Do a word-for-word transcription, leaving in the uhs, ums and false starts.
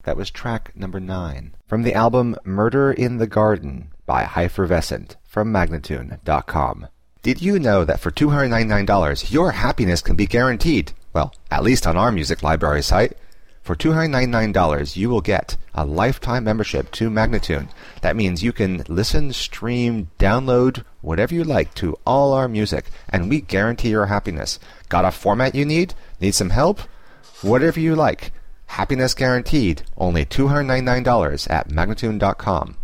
That was track number nine. From the album Murder in the Garden by Hypervescent from Magnatune dot com. Did you know that for two hundred ninety-nine dollars your happiness can be guaranteed? Well, at least on our music library site. For two hundred ninety-nine dollars you will get a lifetime membership to Magnatune. That means you can listen, stream, download, whatever you like to all our music, and we guarantee your happiness. Got a format you need? Need some help? Whatever you like. Happiness guaranteed. Only two hundred ninety-nine dollars at Magnatune dot com.